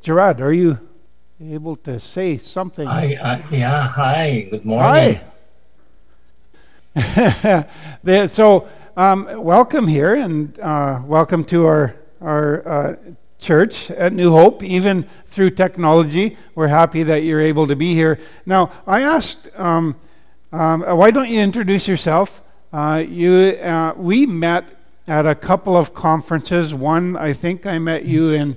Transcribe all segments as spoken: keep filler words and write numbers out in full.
Gerard, are you able to say something? Hi, uh, yeah, hi, good morning. Hi. There- so, um, welcome here, and uh, welcome to our our uh, church at New Hope. Even through technology, we're happy that you're able to be here. Now, I asked, um, um, why don't you introduce yourself? Uh, you, uh, we met at a couple of conferences. One, I think I met you in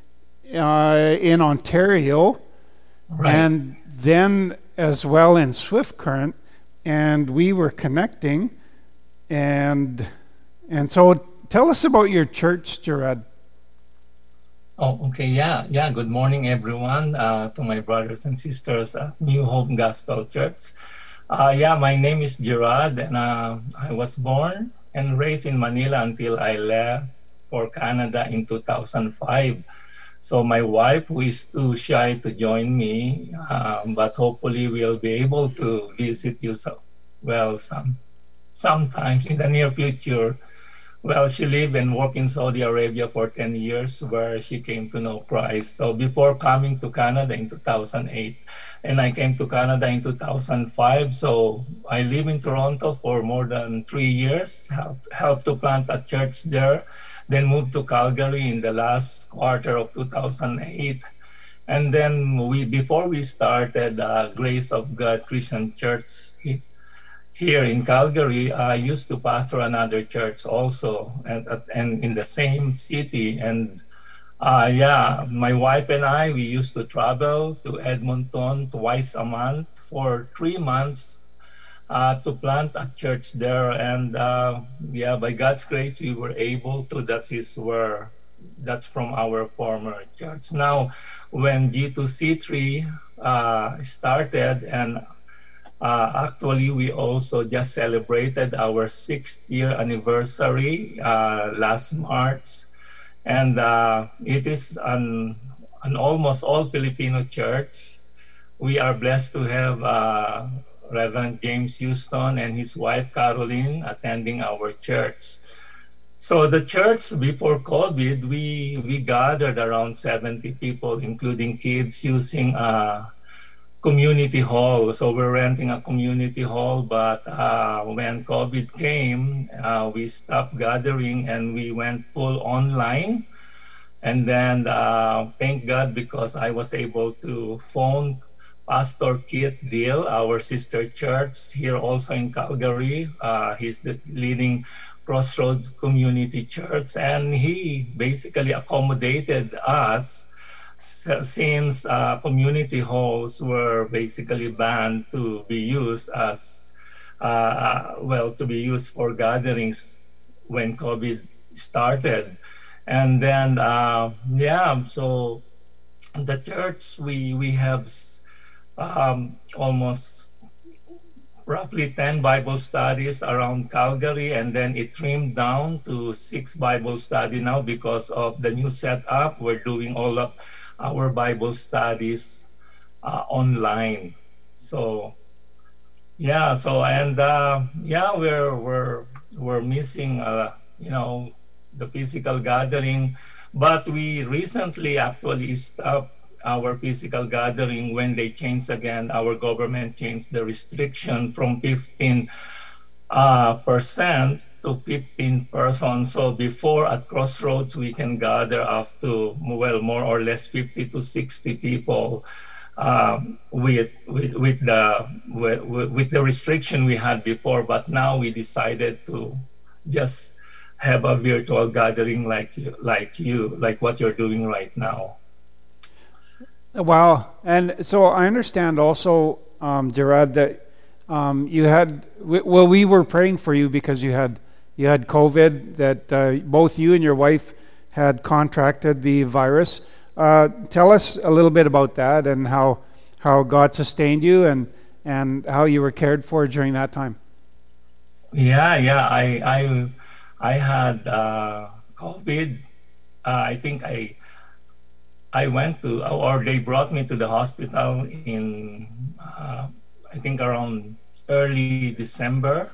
uh, in Ontario, Right. and then as well in Swift Current, and we were connecting, and and so tell us about your church, Gerard. Oh, okay, yeah, yeah. Good morning, everyone, uh, to my brothers and sisters at New Hope Gospel Church. Uh, yeah, my name is Gerard, and uh, I was born and raised in Manila until I left for Canada in two thousand five. So my wife, who is too shy to join me, uh, but hopefully we'll be able to visit you so well some sometimes in the near future. Well, she lived and worked in Saudi Arabia for ten years, where she came to know Christ. So before coming to Canada in two thousand eight, and I came to Canada in two thousand five. So I live in Toronto for more than three years, helped, helped to plant a church there, then moved to Calgary in the last quarter of two thousand eight. And then we, before we started uh, Grace of God Christian Church here in Calgary, I used to pastor another church also, and, and in the same city. And uh, yeah, my wife and I, we used to travel to Edmonton twice a month for three months uh, to plant a church there. And uh, yeah, by God's grace, we were able to. That is where, that's from our former church. Now, when G two C three uh, started, and Uh, actually, we also just celebrated our sixth year anniversary uh, last March, and uh, it is an, an almost all Filipino church. We are blessed to have uh, Reverend James Houston and his wife Caroline attending our church. So the church before COVID, we we gathered around seventy people, including kids, using a community hall. So we're renting a community hall, but uh, when COVID came, uh, we stopped gathering and we went full online. And then uh, thank God, because I was able to phone Pastor Kit Deal, our sister church here also in Calgary. Uh, he's the leading Crossroads Community Church, and he basically accommodated us since uh, community halls were basically banned to be used as uh, well to be used for gatherings when COVID started. And then uh, yeah, so the church, we we have um, almost roughly ten Bible studies around Calgary, and then it trimmed down to six Bible study now because of the new setup. We're doing all of our Bible studies uh, online. So yeah, so and uh, yeah, we're we're we're missing uh, you know the physical gathering, but we recently actually stopped our physical gathering when they changed again. Our government changed the restriction from fifteen uh, percent to fifteen persons. So before at Crossroads, we can gather up to, well, more or less fifty to sixty people um, with, with, with, the, with, with the restriction we had before. But now we decided to just have a virtual gathering like you, like you, like what you're doing right now. Wow. And so I understand also, um, Gerard, that um, you had, well, we were praying for you because you had you had COVID, that uh, both you and your wife had contracted the virus. Uh, tell us a little bit about that and how how God sustained you and and how you were cared for during that time. Yeah, yeah. I I I had uh, COVID. Uh, I think I I went to, or they brought me to the hospital in uh, I think around early December.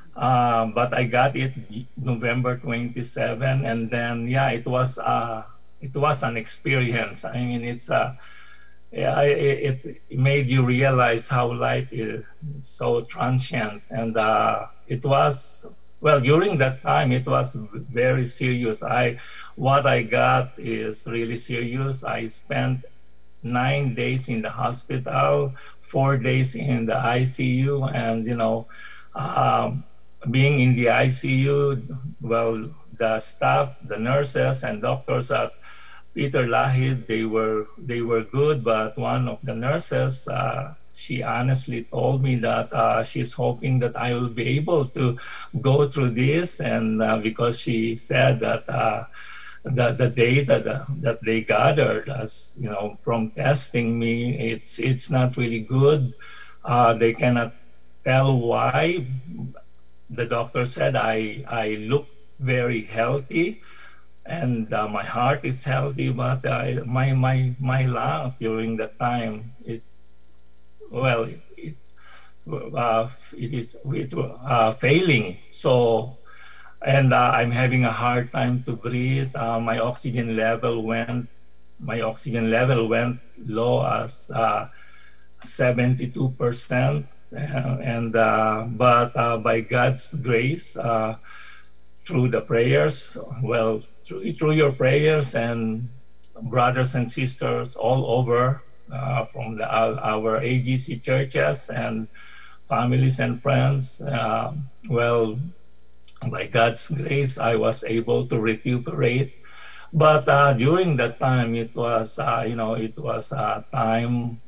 Uh, but I got it November twenty-seventh, and then yeah, it was uh, it was an experience. I mean, it's a yeah, it, it made you realize how life is so transient. And uh, it was, well, during that time, it was very serious. I, what I got is really serious. I spent nine days in the hospital, four days in the I C U, and, you know, um, being in the I C U, well, the staff, the nurses and doctors at Peter Lahid, they were they were good, but one of the nurses, uh, she honestly told me that uh, she's hoping that I will be able to go through this, and uh, because she said that uh, the the data that, that they gathered, as you know, from testing me, it's it's not really good. Uh, they cannot tell why. The doctor said I I look very healthy, and uh, my heart is healthy, but uh, my my my lungs during that time, it well it it, uh, it is it, uh, failing. So, and uh, I'm having a hard time to breathe. Uh, my oxygen level went my oxygen level went low as uh, seventy-two percent, uh, and uh, but uh, by God's grace. Uh, through the prayers, well, through, through your prayers and brothers and sisters all over uh, from the, our, our A G C churches and families and friends, uh, well, by God's grace, I was able to recuperate. But uh, during that time, it was, uh, you know, it was a time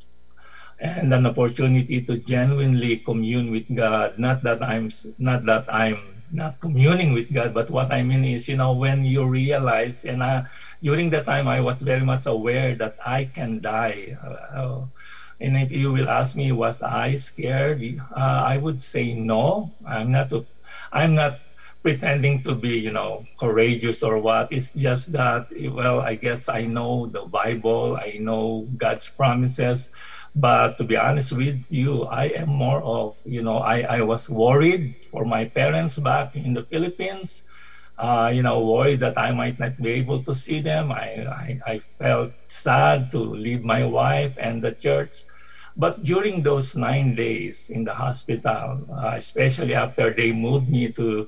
and an opportunity to genuinely commune with God. Not that I'm, not that I'm not communing with God, but what I mean is, you know, when you realize, and uh, during that time, I was very much aware that I can die. Uh, and if you will ask me, was I scared? Uh, I would say no. I'm not. I'm not pretending to be, you know, courageous or what. It's just that, well, I guess I know the Bible. I know God's promises. But to be honest with you, I am more of, you know, I, I was worried for my parents back in the Philippines, uh, you know, worried that I might not be able to see them. I, I, I felt sad to leave my wife and the church. But during those nine days in the hospital, uh, especially after they moved me to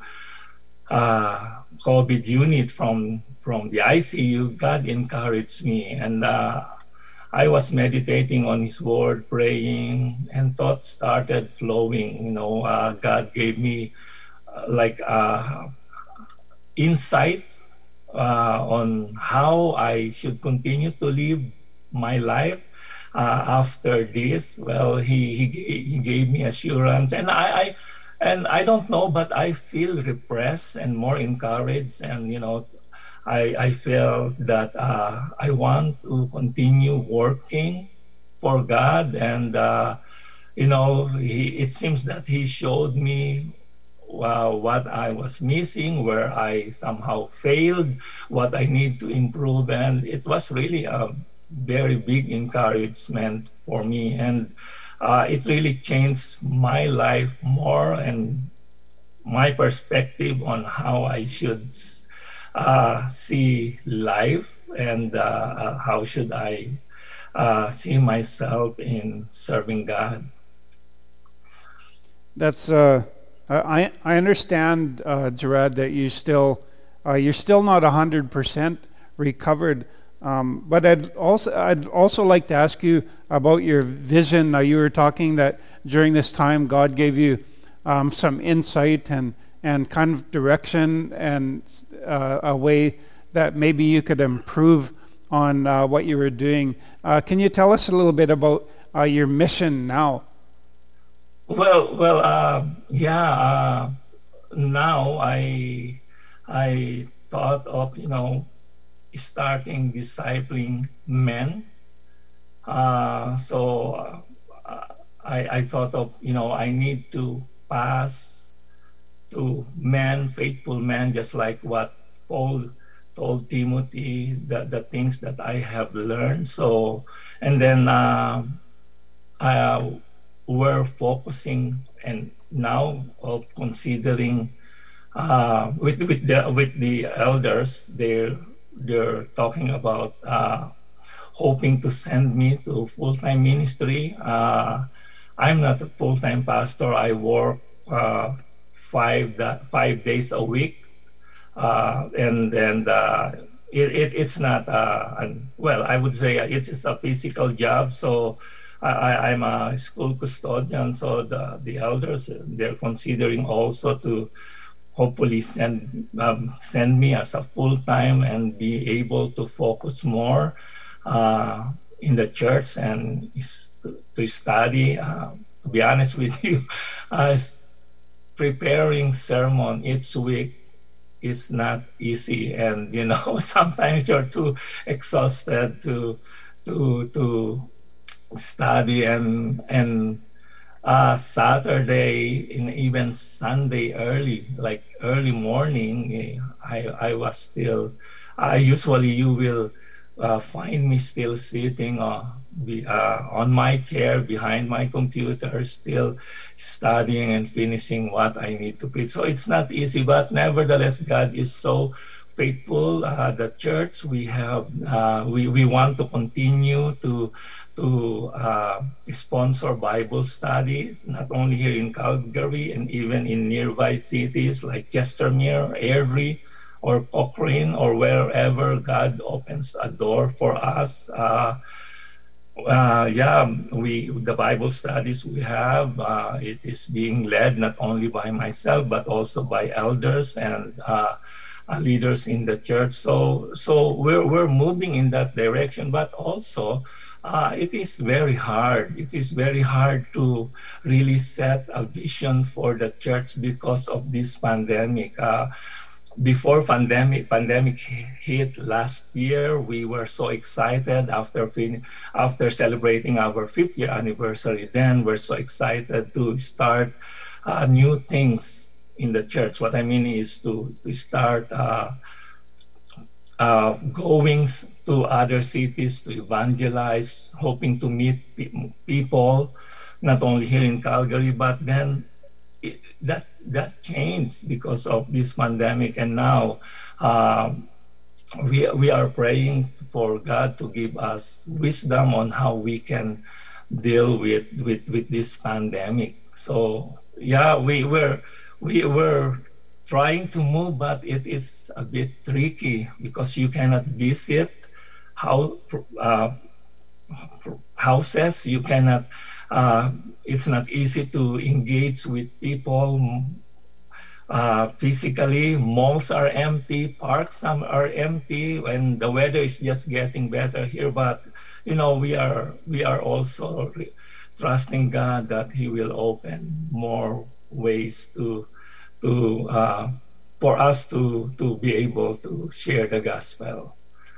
uh, COVID unit from, from the I C U, God encouraged me. And uh, I was meditating on His Word, praying, and thoughts started flowing. You know, uh, God gave me uh, like uh, insights uh, on how I should continue to live my life uh, after this. Well, He He He gave me assurance, and I, I and I don't know, but I feel repressed and more encouraged, and you know. I, I feel that uh, I want to continue working for God, and uh, you know, he, it seems that He showed me uh, what I was missing, where I somehow failed, what I need to improve, and it was really a very big encouragement for me, and uh, it really changed my life more and my perspective on how I should Uh, see life, and uh, uh, how should I uh, see myself in serving God. That's uh, I I understand, uh, Gerard, that you still uh, you're still not a hundred percent recovered. Um, but I'd also I'd also like to ask you about your vision. Uh, you were talking that during this time God gave you um, some insight and. and kind of direction and uh, a way that maybe you could improve on uh, what you were doing. Uh, can you tell us a little bit about uh, your mission now? Well, well, uh, yeah. Uh, now I I thought of you know starting discipling men. Uh, so uh, I I thought of you know I need to pass. To men, faithful men, just like what Paul told Timothy, the, the things that I have learned. So, and then uh, uh, we're focusing and now of considering uh, with with the with the elders, they they're talking about uh, hoping to send me to full-time ministry. Uh, I'm not a full-time pastor. I work uh, five da- five days a week, uh, and and uh, it, it it's not uh, an, well. I would say it is a physical job. So I, I- I'm a school custodian. So the the elders, they're considering also to hopefully send um, send me as a full time and be able to focus more uh, in the church and is to, to study. Uh, to be honest with you, as preparing sermon each week is not easy, and you know sometimes you're too exhausted to to to study and and uh, Saturday and even Sunday early, like early morning, eh, I I was still. I usually you will uh, find me still sitting uh, be, uh, on my chair behind my computer, still studying and finishing what I need to preach. So it's not easy, but nevertheless, God is so faithful. Uh, the church we have, uh, we we want to continue to to uh, sponsor Bible studies, not only here in Calgary and even in nearby cities like Chestermere, Airdrie, or Cochrane, or wherever God opens a door for us. Uh, uh, yeah, we the Bible studies we have, uh, it is being led not only by myself but also by elders and uh, uh, leaders in the church. So, so we're we're moving in that direction, but also. Uh, it is very hard. It is very hard to really set a vision for the church because of this pandemic. Uh, before pandemic pandemic hit last year, we were so excited after fin- after celebrating our fifth year anniversary. Then we're so excited to start uh, new things in the church. What I mean is to to start. Uh, uh, going to other cities to evangelize, hoping to meet pe- people, not only here in Calgary, but then it, that that changed because of this pandemic, and now um, we we are praying for God to give us wisdom on how we can deal with with with this pandemic. So yeah, we were we were trying to move, but it is a bit tricky because you cannot visit how uh, houses. You cannot. Uh, it's not easy to engage with people uh, physically. Malls are empty, parks some are empty, and the weather is just getting better here. But you know, we are we are also re- trusting God that He will open more ways to to uh, for us to to be able to share the gospel.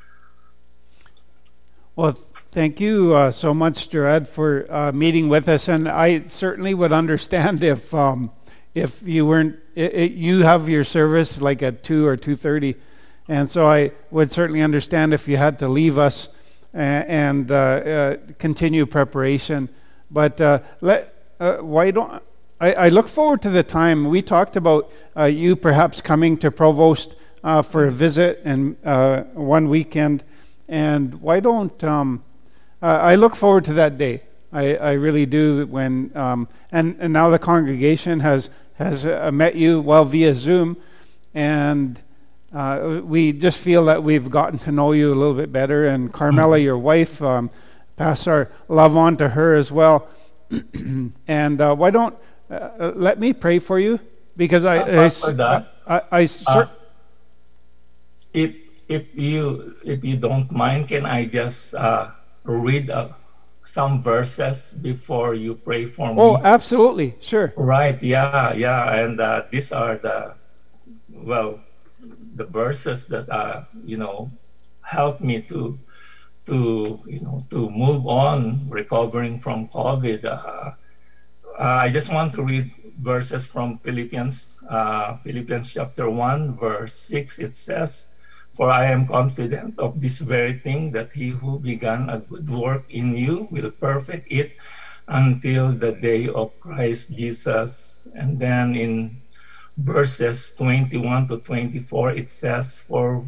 Well, thank you uh, so much, Gerard, for uh, meeting with us. And I certainly would understand if um, if you weren't it, it, you have your service like at two or two thirty, and so I would certainly understand if you had to leave us and, and uh, uh, continue preparation. But uh, let uh, why don't I, I look forward to the time we talked about uh, you perhaps coming to Provost uh, for a visit and uh, one weekend. And why don't um, uh, I look forward to that day? I, I really do. When um, and and now the congregation has has uh, met you well via Zoom, and uh, we just feel that we've gotten to know you a little bit better. And Carmela, your wife, um, pass our love on to her as well. And uh, why don't uh, let me pray for you, because I Uh, I, for that, I, I, I cer- uh, if if you if you don't mind, can I just uh, read uh, some verses before you pray for oh, me? absolutely, sure. Right. Yeah. Yeah. And uh, these are the well the verses that uh you know help me to to you know to move on recovering from COVID. Uh, uh, I just want to read verses from Philippians, uh, Philippians chapter one, verse six. It says, "For I am confident of this very thing, that he who began a good work in you will perfect it until the day of Christ Jesus." And then in verses twenty-one to twenty-four, it says, "For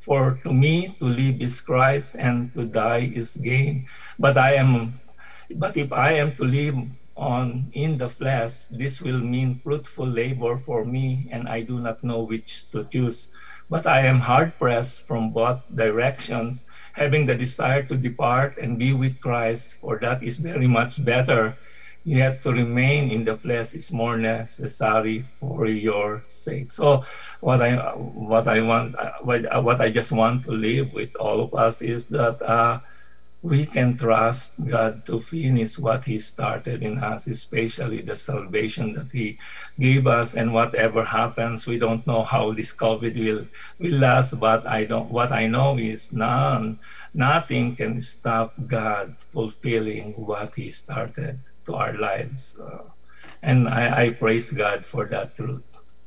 For to me, to live is Christ, and to die is gain. But I am, but if I am to live on in the flesh, this will mean fruitful labor for me, and I do not know which to choose. But I am hard pressed from both directions, having the desire to depart and be with Christ, for that is very much better. Yet to remain in the flesh is more necessary for your sake. So, what I what I want what, what I just want to leave with all of us is that uh, we can trust God to finish what He started in us, especially the salvation that He gave us. And whatever happens, we don't know how this COVID will will last. But I don't. What I know is none, nothing can stop God fulfilling what He started to our lives, uh, and I, I praise God for that truth.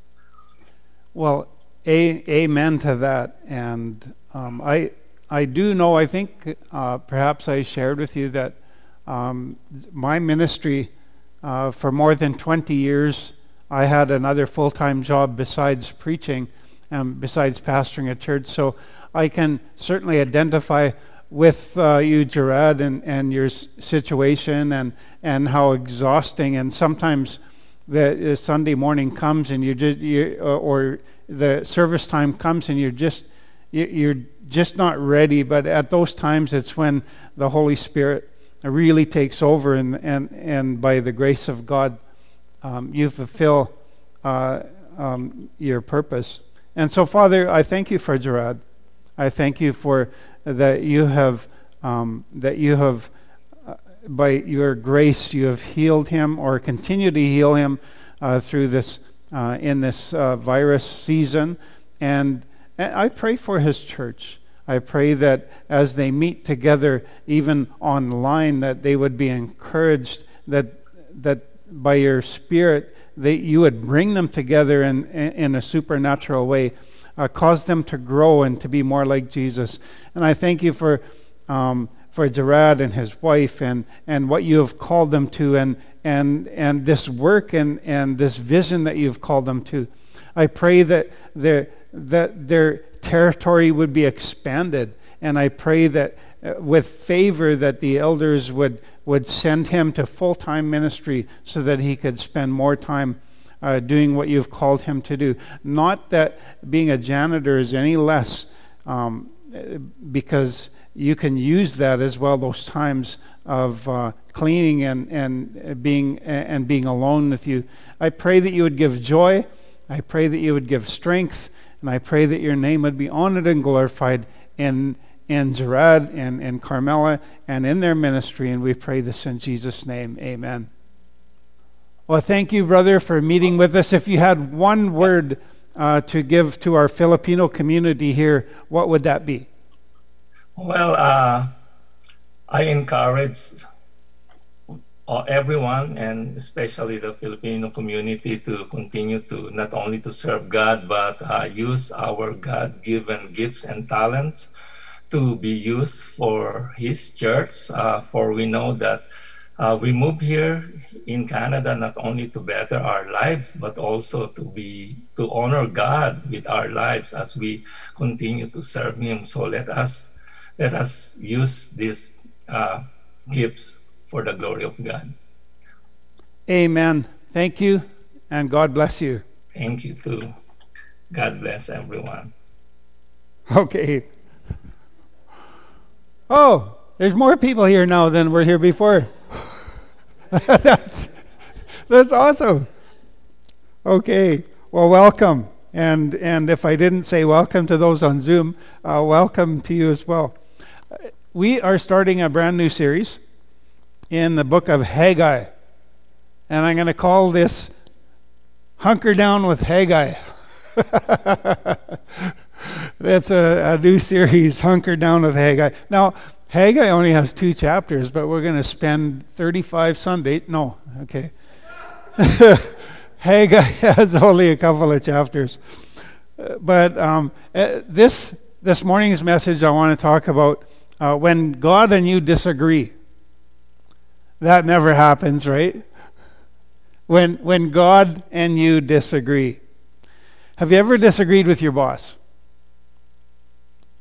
Well, a, amen to that. And um, I I do know, I think uh, perhaps I shared with you that um, my ministry uh, for more than twenty years, I had another full-time job besides preaching and besides pastoring a church. So I can certainly identify with uh, you, Gerard, and, and your s- situation and, and how exhausting. And sometimes the, the Sunday morning comes and you just, you, uh, or the service time comes and you're just, you, you're just not ready. But at those times, it's when the Holy Spirit really takes over, and and, and by the grace of God, um, you fulfill uh, um, your purpose. And so, Father, I thank you for Gerard. I thank you for that you have um, that you have uh, by your grace you have healed him, or continue to heal him uh, through this uh, in this uh, virus season. And, and I pray for his church. I pray that as they meet together, even online, that they would be encouraged, that that by your Spirit that you would bring them together in in a supernatural way. Uh, cause them to grow and to be more like Jesus. And I thank you for um, for Gerard and his wife, and, and what you have called them to, and and and this work and, and this vision that you've called them to. I pray that their that their territory would be expanded, and I pray that uh, with favor that the elders would would send him to full-time ministry so that he could spend more time Uh, doing what you've called him to do. Not that being a janitor is any less, um, because you can use that as well, those times of uh, cleaning and, and being and being alone with you. I pray that you would give joy. I pray that you would give strength. And I pray that your name would be honored and glorified in, in Gerard and, and Carmela and in their ministry. And we pray this in Jesus' name. Amen. Well, thank you, brother, for meeting with us. If you had one word uh, to give to our Filipino community here, what would that be? Well, uh, I encourage uh, everyone, and especially the Filipino community, to continue to not only to serve God, but uh, use our God-given gifts and talents to be used for His church. Uh, for we know that Uh, we move here in Canada not only to better our lives, but also to be to honor God with our lives as we continue to serve Him. So let us let us use these uh, gifts for the glory of God. Amen. Thank you, and God bless you. Thank you too. God bless everyone. Okay. Oh, there's more people here now than were here before. that's that's awesome. Okay, well, welcome, and and if I didn't say welcome to those on Zoom, uh, welcome to you as well. We are starting a brand new series in the book of Haggai, and I'm going to call this "Hunker Down with Haggai." That's a, a new series, "Hunker Down with Haggai." Now, Haggai only has two chapters, but we're going to spend thirty-five Sundays. No, okay. Haggai has only a couple of chapters. Uh, but um, uh, this this morning's message, I want to talk about uh, when God and you disagree. That never happens, right? When when God and you disagree. Have you ever disagreed with your boss?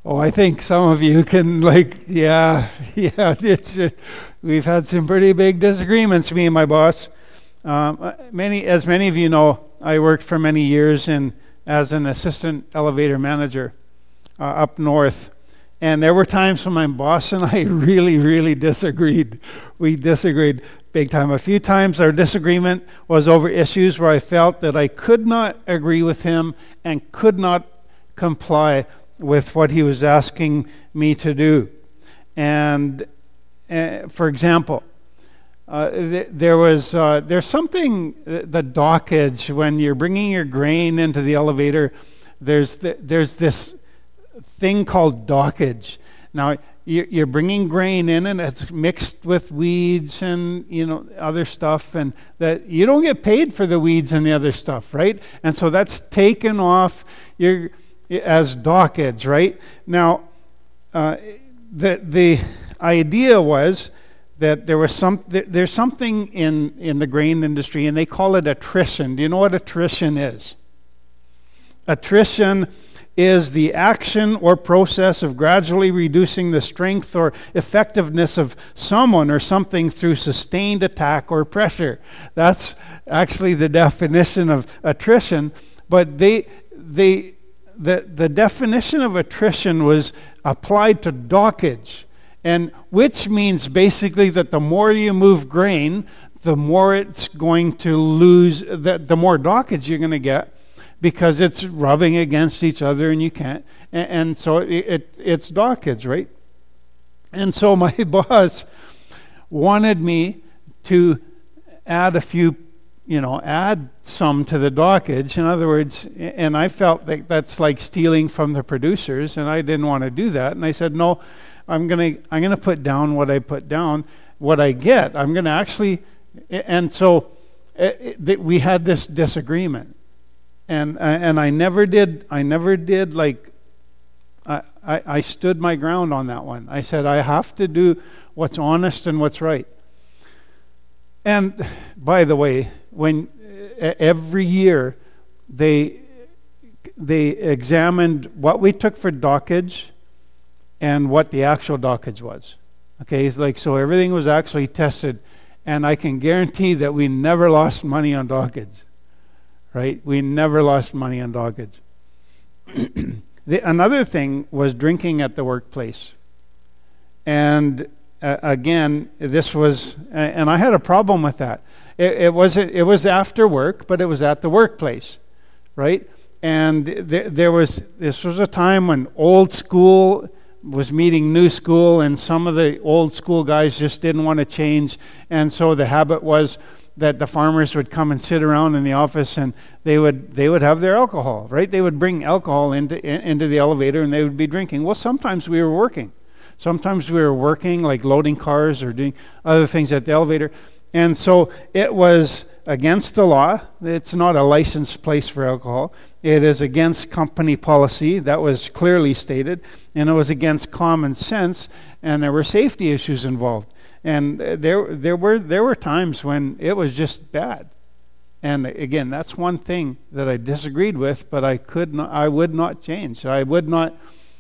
Oh, I think some of you can, like, yeah, yeah, it's, uh, we've had some pretty big disagreements, me and my boss. Um, many, as many of you know, I worked for many years in as an assistant elevator manager uh, up north. And there were times when my boss and I really, really disagreed. We disagreed big time. A few times our disagreement was over issues where I felt that I could not agree with him and could not comply with what he was asking me to do. And uh, for example, uh, th- there was uh, there's something, uh, the dockage, when you're bringing your grain into the elevator, there's th- there's this thing called dockage. Now, you're bringing grain in, and it's mixed with weeds and, you know, other stuff, and that you don't get paid for the weeds and the other stuff, right? And so that's taken off your as dockage, right? Now, uh, the the idea was that there was some there's something in in the grain industry, and they call it attrition. Do you know what attrition is? Attrition is the action or process of gradually reducing the strength or effectiveness of someone or something through sustained attack or pressure. That's actually the definition of attrition. But they, they, the, the definition of attrition was applied to dockage, and which means basically that the more you move grain, the more it's going to lose, the, the more dockage you're going to get, because it's rubbing against each other, and you can't, and, and so it, it it's dockage, right? And so my boss wanted me to add a few, you know, add some to the dockage. In other words, and I felt that that's like stealing from the producers, and I didn't want to do that. And I said, no, I'm gonna I'm gonna put down what I put down, what I get. I'm gonna actually, and so it, it, we had this disagreement. And and I never did, I never did like, I, I, I stood my ground on that one. I said, I have to do what's honest and what's right. And by the way, when every year they they examined what we took for dockage and what the actual dockage was. Okay, it's like, so everything was actually tested, and I can guarantee that we never lost money on dockage. Right? We never lost money on dockage. the, another thing was drinking at the workplace. And uh, again, this was, uh, and I had a problem with that. It, it was it was after work, but it was at the workplace, right? And th- there was this was a time when old school was meeting new school, and some of the old school guys just didn't want to change, and so the habit was that the farmers would come and sit around in the office, and they would they would have their alcohol, right? They would bring alcohol into in, into the elevator, and they would be drinking. Well, sometimes we were working. Sometimes we were working, like loading cars or doing other things at the elevator. And so it was against the law. It's not a licensed place for alcohol. It is against company policy. That was clearly stated. And it was against common sense, and there were safety issues involved. And there there were there were times when it was just bad. And again, that's one thing that I disagreed with, but I could not I would not change. I would not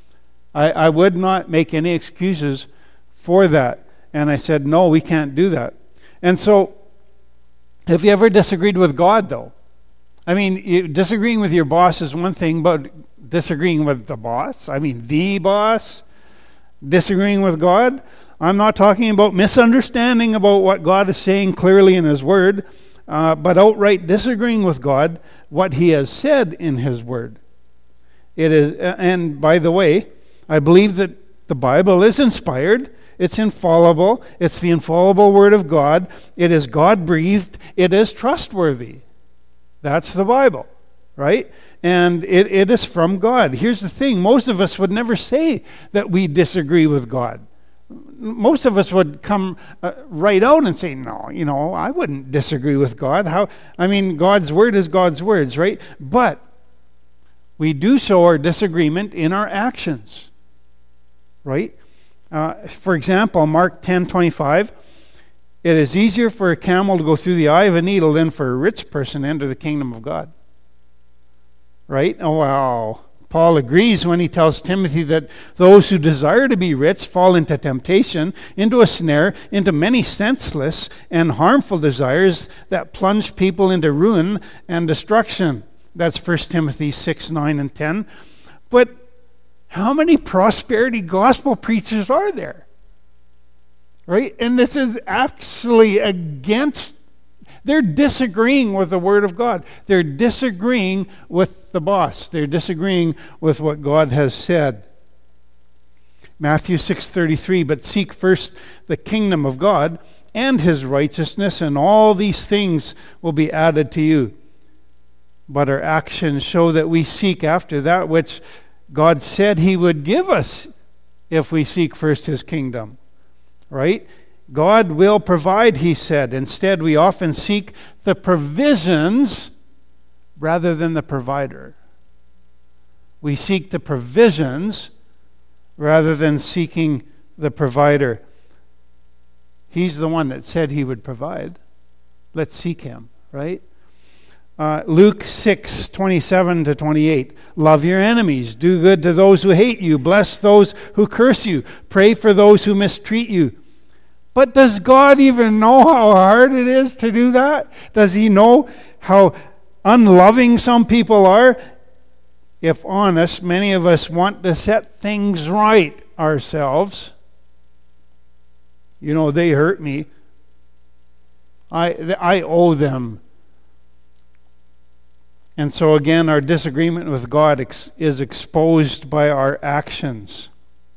I, I would not make any excuses for that. And I said, no, we can't do that. And so, have you ever disagreed with God, though? I mean, you, disagreeing with your boss is one thing, but disagreeing with the boss, I mean, the boss, disagreeing with God, I'm not talking about misunderstanding about what God is saying clearly in His Word, uh, but outright disagreeing with God, what He has said in His Word. It is, and by the way, I believe that the Bible is inspired. It's infallible. It's the infallible Word of God. It is God-breathed. It is trustworthy. That's the Bible, right? And it, it is from God. Here's the thing. Most of us would never say that we disagree with God. Most of us would come uh, right out and say, no, you know, I wouldn't disagree with God. How? I mean, God's Word is God's words, right? But we do show our disagreement in our actions, right? Uh, for example, Mark ten twenty-five, it is easier for a camel to go through the eye of a needle than for a rich person to enter the kingdom of God. Right? Oh, wow. Paul agrees when he tells Timothy that those who desire to be rich fall into temptation, into a snare, into many senseless and harmful desires that plunge people into ruin and destruction. That's First Timothy six, nine, and ten. But how many prosperity gospel preachers are there? Right? And this is actually against, they're disagreeing with the Word of God. They're disagreeing with the boss. They're disagreeing with what God has said. Matthew six thirty-three, but seek first the kingdom of God and his righteousness, and all these things will be added to you. But our actions show that we seek after that which God said he would give us if we seek first his kingdom. Right? God will provide, he said. Instead, we often seek the provisions rather than the provider. We seek the provisions rather than seeking the provider. He's the one that said he would provide. Let's seek him, right? Uh, Luke six, twenty-seven to twenty-eight. Love your enemies. Do good to those who hate you. Bless those who curse you. Pray for those who mistreat you. But does God even know how hard it is to do that? Does he know how unloving some people are? If honest, many of us want to set things right ourselves. You know, they hurt me. I, I owe them. And so again, our disagreement with God ex- is exposed by our actions.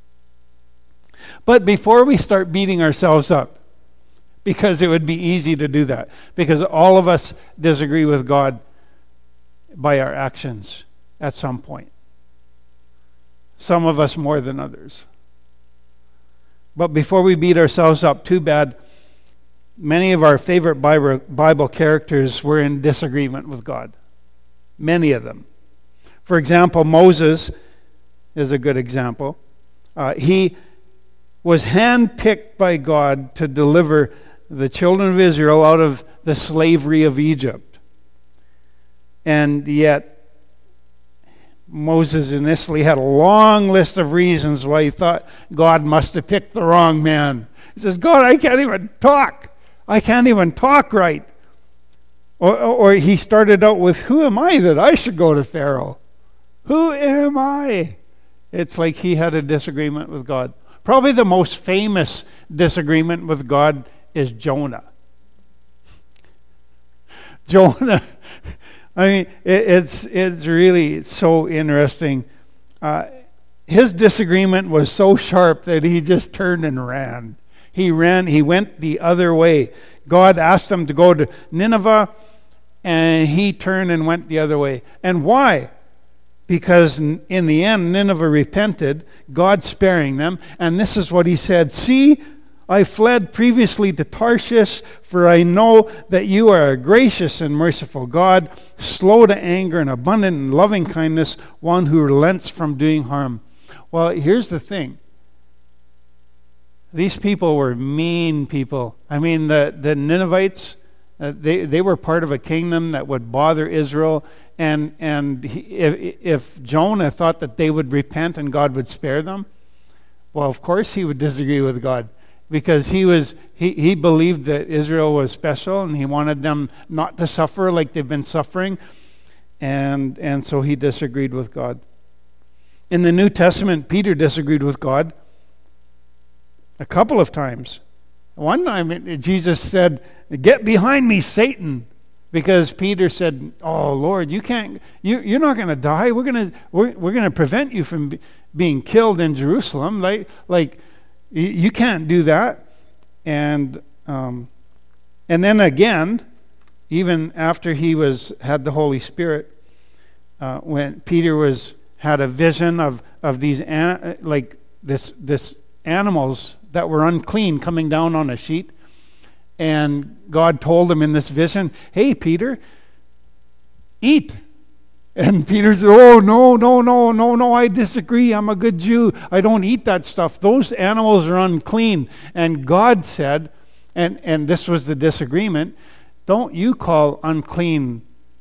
But before we start beating ourselves up, because it would be easy to do that, because all of us disagree with God by our actions at some point. Some of us more than others. But before we beat ourselves up, too bad, many of our favorite Bible, Bible characters were in disagreement with God. Many of them. For example, Moses is a good example. Uh, he was handpicked by God to deliver the children of Israel out of the slavery of Egypt. And yet, Moses initially had a long list of reasons why he thought God must have picked the wrong man. He says, God, I can't even talk. I can't even talk right. Or, or he started out with, who am I that I should go to Pharaoh? Who am I? It's like he had a disagreement with God. Probably the most famous disagreement with God is Jonah. Jonah, I mean, it, it's it's really so interesting. Uh, his disagreement was so sharp that he just turned and ran. He ran, he went the other way. God asked him to go to Nineveh, and he turned and went the other way. And why? Because in the end, Nineveh repented, God sparing them. And this is what he said, see, I fled previously to Tarshish, for I know that you are a gracious and merciful God, slow to anger and abundant in loving kindness, one who relents from doing harm. Well, here's the thing. These people were mean people. I mean, the, the Ninevites, uh, they, they were part of a kingdom that would bother Israel. And and he, if, if Jonah thought that they would repent and God would spare them, well, of course he would disagree with God, because he was he, he believed that Israel was special and he wanted them not to suffer like they've been suffering, and and so he disagreed with God. In the New Testament, Peter disagreed with God a couple of times. One time Jesus said, "Get behind me, Satan." Because Peter said, "Oh Lord, you can't. You, you're not going to die. We're going to we're, we're going to prevent you from be, being killed in Jerusalem. Like like you, you can't do that." And um, and then again, even after he was had the Holy Spirit, uh, when Peter was had a vision of of these an, like this this animals that were unclean coming down on a sheet. And God told him in this vision, "Hey, Peter, eat." And Peter said, "Oh, no, no, no, no, no, I disagree. I'm a good Jew. I don't eat that stuff. Those animals are unclean." And God said, and, and this was the disagreement, "Don't you call unclean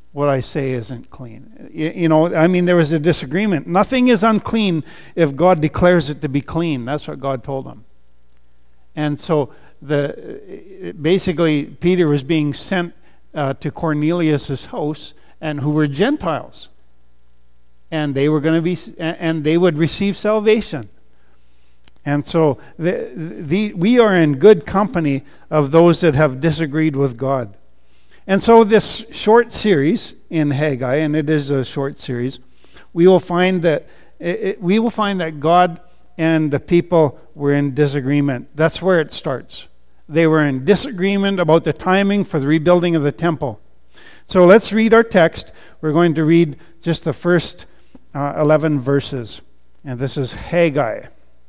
what I say isn't clean. You, you know, I mean, there was a disagreement. Nothing is unclean if God declares it to be clean. That's what God told them. And so the basically Peter was being sent uh, to Cornelius's house, and who were Gentiles, and they were going to be, and they would receive salvation. And so the, the, we are in good company of those that have disagreed with God. And so this short series in Haggai, and it is a short series, we will find that it, it, we will find that God and the people were in disagreement. That's where it starts. They were in disagreement about the timing for the rebuilding of the temple. So let's read our text. We're going to read just the first uh, eleven verses. And this is Haggai.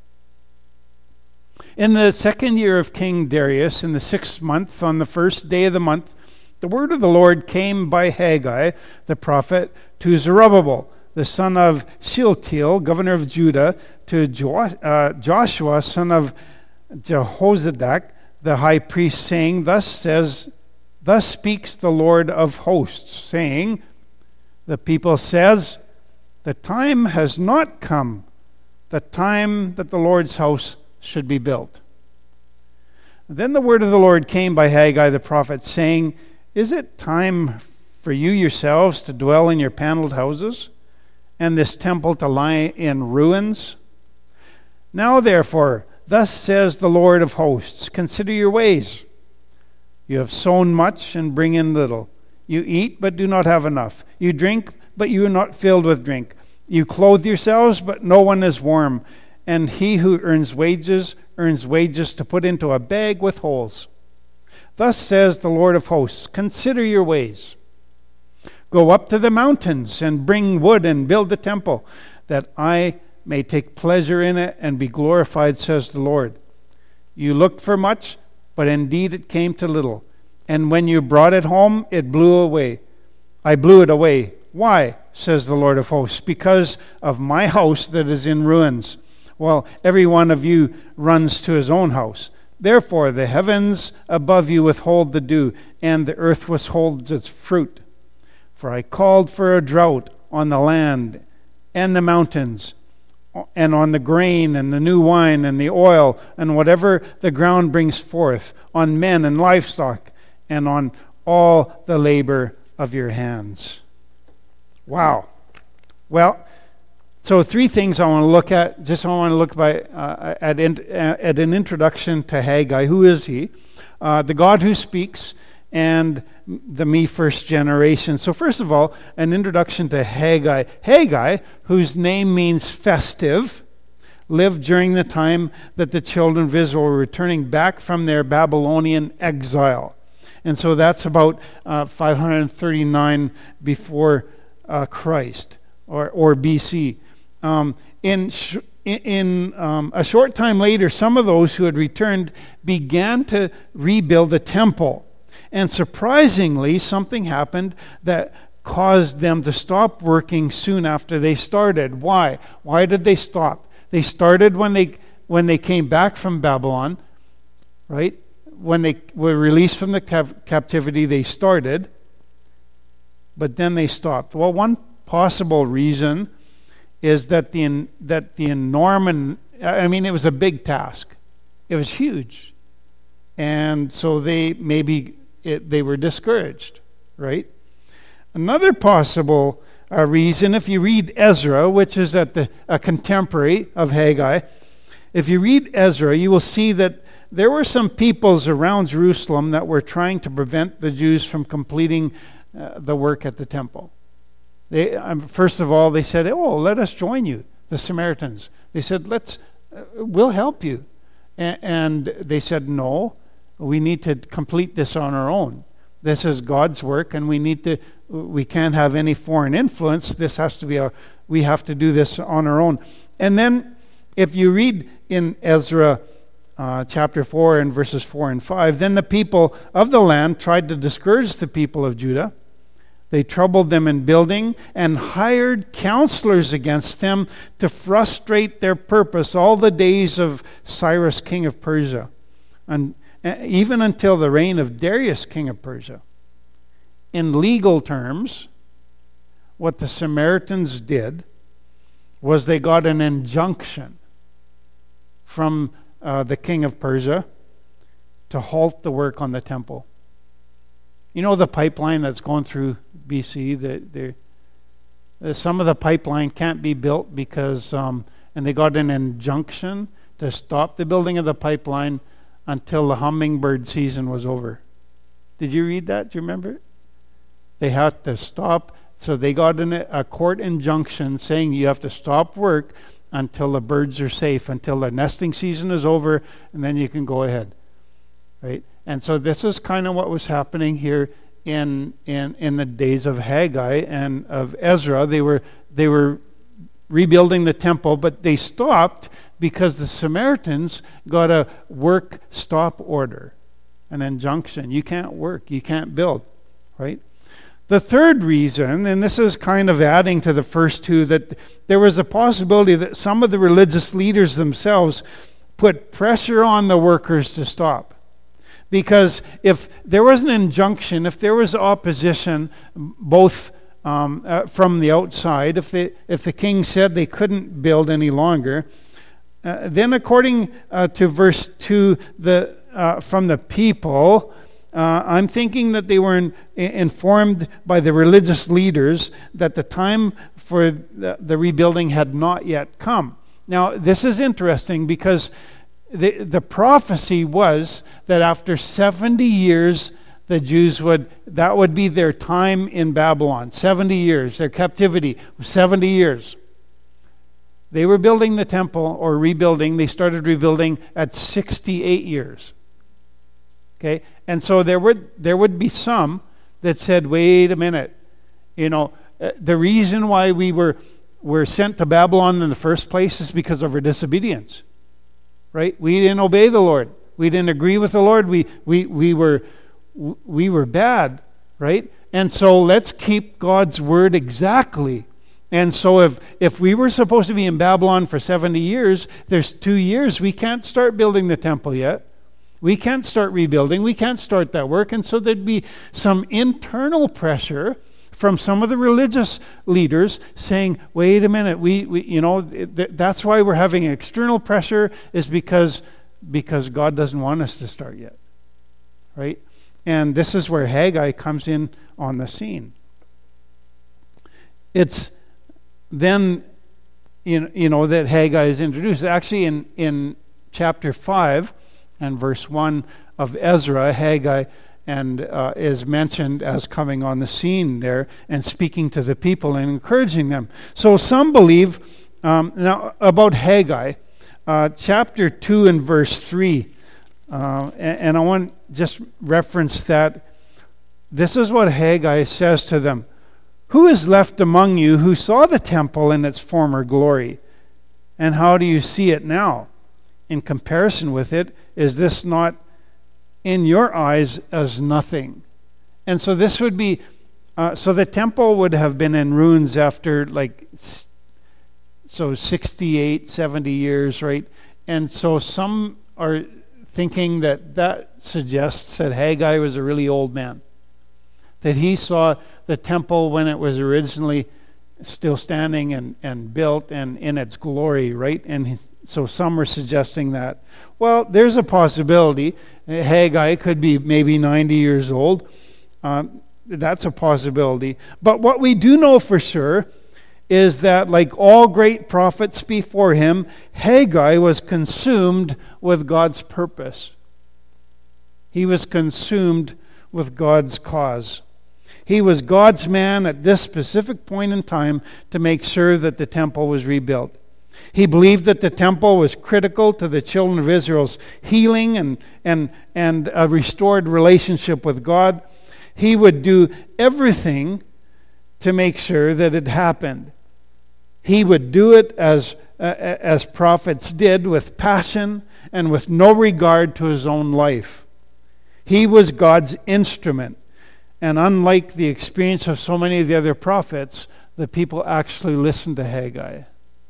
In the second year of King Darius, in the sixth month, on the first day of the month, the word of the Lord came by Haggai, the prophet, to Zerubbabel, the son of Shealtiel, governor of Judah, to jo- uh, Joshua, son of Jehozadak, the high priest, saying, Thus says, Thus speaks the Lord of hosts, saying, the people says, the time has not come, the time that the Lord's house should be built. Then the word of the Lord came by Haggai the prophet, saying, Is it time for you yourselves to dwell in your paneled houses, and this temple to lie in ruins? Now therefore, thus says the Lord of hosts, consider your ways. You have sown much and bring in little. You eat, but do not have enough. You drink, but you are not filled with drink. You clothe yourselves, but no one is warm. And he who earns wages, earns wages to put into a bag with holes. Thus says the Lord of hosts, consider your ways. Go up to the mountains and bring wood and build the temple, that I may take pleasure in it and be glorified, says the Lord. You looked for much, but indeed it came to little. And when you brought it home, it blew away. I blew it away. Why, says the Lord of hosts? Because of my house that is in ruins. Well, every one of you runs to his own house. Therefore the heavens above you withhold the dew, and the earth withholds its fruit. For I called for a drought on the land and the mountains, and on the grain and the new wine and the oil, and whatever the ground brings forth, on men and livestock, and on all the labor of your hands. Wow. Well, so three things I want to look at. Just I want to look by uh, at in, at an introduction to Haggai. Who is he? Uh, the God who speaks, and the me first generation. So first of all, an introduction to Haggai. Haggai, whose name means festive, lived during the time that the children of Israel were returning back from their Babylonian exile. And so that's about uh, five hundred thirty-nine before uh, Christ, or, or B C. Um, in sh- in um, a short time later, some of those who had returned began to rebuild the temple. And surprisingly, something happened that caused them to stop working soon after they started. Why? Why did they stop? They started when they when they came back from Babylon, right? When they were released from the cap- captivity, they started, but then they stopped. Well, one possible reason is that the that the enormous, I mean, it was a big task. It was huge. And so they maybe it, they were discouraged, right? Another possible uh, reason, if you read Ezra, which is at the a contemporary of Haggai, if you read Ezra, you will see that there were some peoples around Jerusalem that were trying to prevent the Jews from completing uh, the work at the temple. They, um, first of all, they said, "Oh, let us join you." The Samaritans. They said, "Let's, uh, we'll help you," A- and they said, "No, we need to complete this on our own. This is God's work, and we need to. We can't have any foreign influence. This has to be our. We have to do this on our own." And then, if you read in Ezra uh, chapter four and verses four and five, then the people of the land tried to discourage the people of Judah. They troubled them in building and hired counselors against them to frustrate their purpose all the days of Cyrus, king of Persia, and even until the reign of Darius, king of Persia. in legal terms, what the Samaritans did was they got an injunction from uh, the king of Persia to halt the work on the temple. You know the pipeline that's going through B C? The, the, some of the pipeline can't be built because, um, and they got an injunction to stop the building of the pipeline until the hummingbird season was over. Did you read that? Do you remember it? They had to stop. So they got an, a court injunction saying you have to stop work until the birds are safe, until the nesting season is over, and then you can go ahead. Right? And so this is kind of what was happening here in in in the days of Haggai and of Ezra. They were they were rebuilding the temple, but they stopped because the Samaritans got a work stop order, an injunction. You can't work, you can't build, right? The third reason, and this is kind of adding to the first two, that there was a possibility that some of the religious leaders themselves put pressure on the workers to stop. Because if there was an injunction, if there was opposition, both um, uh, from the outside, if they, if the king said they couldn't build any longer, uh, then according uh, to verse two, the uh, from the people, uh, I'm thinking that they were in, informed by the religious leaders that the time for the, the rebuilding had not yet come. Now, this is interesting because The, the prophecy was that after seventy years, the Jews would, that would be their time in Babylon. seventy years, their captivity, seventy years. They were building the temple or rebuilding. They started rebuilding at sixty-eight years. Okay? And so there would, there would be some that said, wait a minute, you know, uh, the reason why we were, were sent to Babylon in the first place is because of our disobedience. Right? We didn't obey the Lord. We didn't agree with the Lord. We we we were we were bad, right? And so let's keep God's word exactly. And so if if we were supposed to be in Babylon for seventy years, there's two years we can't start building the temple yet. We can't start rebuilding. We can't start that work. And so there'd be some internal pressure from some of the religious leaders saying, wait a minute, we, we you know, th- that's why we're having external pressure, is because because God doesn't want us to start yet, right? And this is where Haggai comes in on the scene. It's then, you know, you know that Haggai is introduced. Actually, in, in chapter five and verse one of Ezra, Haggai and uh, is mentioned as coming on the scene there and speaking to the people and encouraging them. So some believe, um, now about Haggai, uh, chapter two and verse three, uh, and, and I want to just reference that. This is what Haggai says to them. Who is left among you who saw the temple in its former glory? And how do you see it now? In comparison with it, is this not in your eyes as nothing? And so this would be, uh, so the temple would have been in ruins after like, so sixty-eight, seventy years, right? And so some are thinking that that suggests that Haggai was a really old man. That he saw the temple when it was originally still standing and, and built and in its glory, right? And he, so some are suggesting that. Well, there's a possibility. Haggai could be maybe ninety years old. Um, that's a possibility. But what we do know for sure is that, like all great prophets before him, Haggai was consumed with God's purpose. He was consumed with God's cause. He was God's man at this specific point in time to make sure that the temple was rebuilt. He believed that the temple was critical to the children of Israel's healing and, and, and a restored relationship with God. He would do everything to make sure that it happened. He would do it as, uh, as prophets did, with passion and with no regard to his own life. He was God's instrument. And unlike the experience of so many of the other prophets, the people actually listened to Haggai.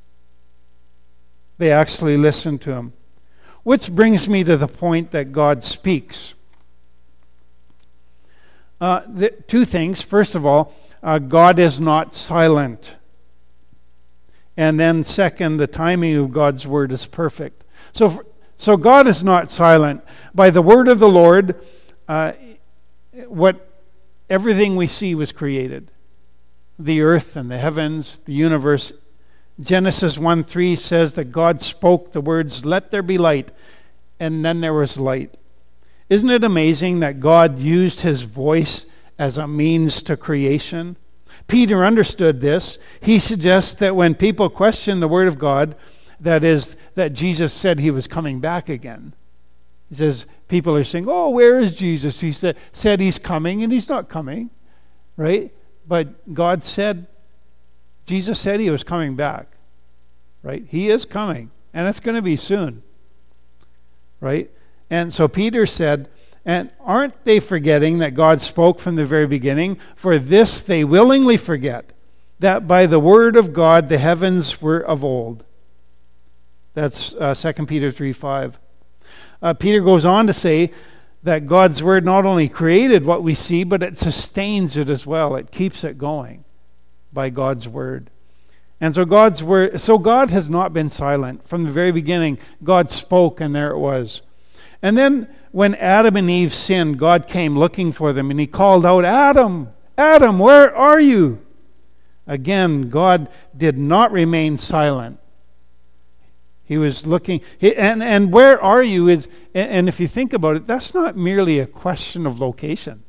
They actually listened to him. Which brings me to the point that God speaks. Uh, the, two things. First of all, uh, God is not silent. And then second, the timing of God's word is perfect. So, so God is not silent. By the word of the Lord, uh, what everything we see was created. The earth and the heavens, the universe. Genesis one three says that God spoke the words, "Let there be light," and then there was light. Isn't it amazing that God used his voice as a means to creation? Peter understood this. He suggests that when people question the word of God, that is, that Jesus said he was coming back again. He says, people are saying, "Oh, where is Jesus?" He said, said he's coming, and he's not coming, right? But God said, Jesus said he was coming back, right? He is coming, and it's going to be soon, right? And so Peter said, "And aren't they forgetting that God spoke from the very beginning? For this they willingly forget, that by the word of God the heavens were of old." That's uh, Second Peter three five. Uh, Peter goes on to say that God's word not only created what we see, but it sustains it as well. It keeps it going by God's word. And so God's word, so God has not been silent. From the very beginning, God spoke, and there it was. And then when Adam and Eve sinned, God came looking for them, and he called out, "Adam, Adam, where are you?" Again, God did not remain silent. He was looking, he, and, and where are you is, and if you think about it, that's not merely a question of location.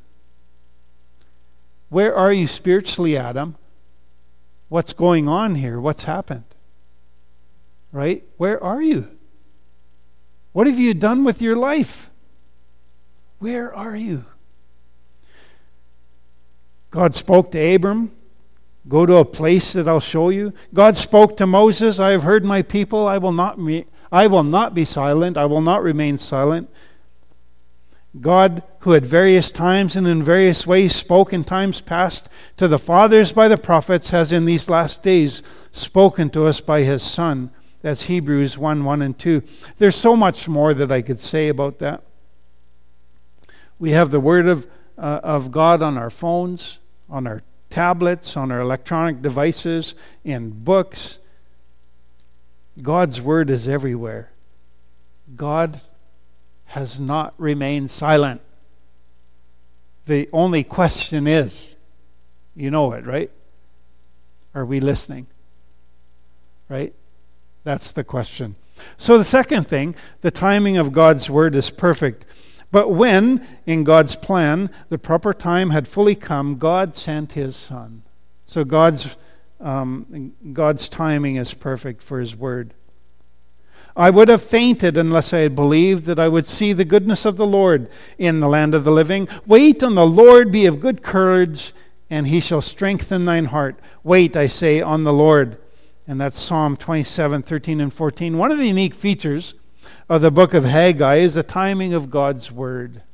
Where are you spiritually, Adam? What's going on here? What's happened? Right? Where are you? What have you done with your life? Where are you? God spoke to Abram, "Go to a place that I'll show you." God spoke to Moses, "I have heard my people. I will not me- I will not be silent. I will not remain silent." God, who at various times and in various ways spoke in times past to the fathers by the prophets, has in these last days spoken to us by his Son. That's Hebrews one, one and two. There's so much more that I could say about that. We have the Word of, uh, of God on our phones, on our tablets, on our electronic devices, in books. God's Word is everywhere. God has not remained silent. The only question is, you know it, right? Are we listening? Right? That's the question. So the second thing, the timing of God's word is perfect. But when, in God's plan, the proper time had fully come, God sent his Son. So God's um, God's timing is perfect for his word. "I would have fainted unless I had believed that I would see the goodness of the Lord in the land of the living. Wait on the Lord, be of good courage, and he shall strengthen thine heart. Wait, I say, on the Lord." And that's Psalm twenty-seven, thirteen and fourteen. One of the unique features of the book of Haggai is the timing of God's word.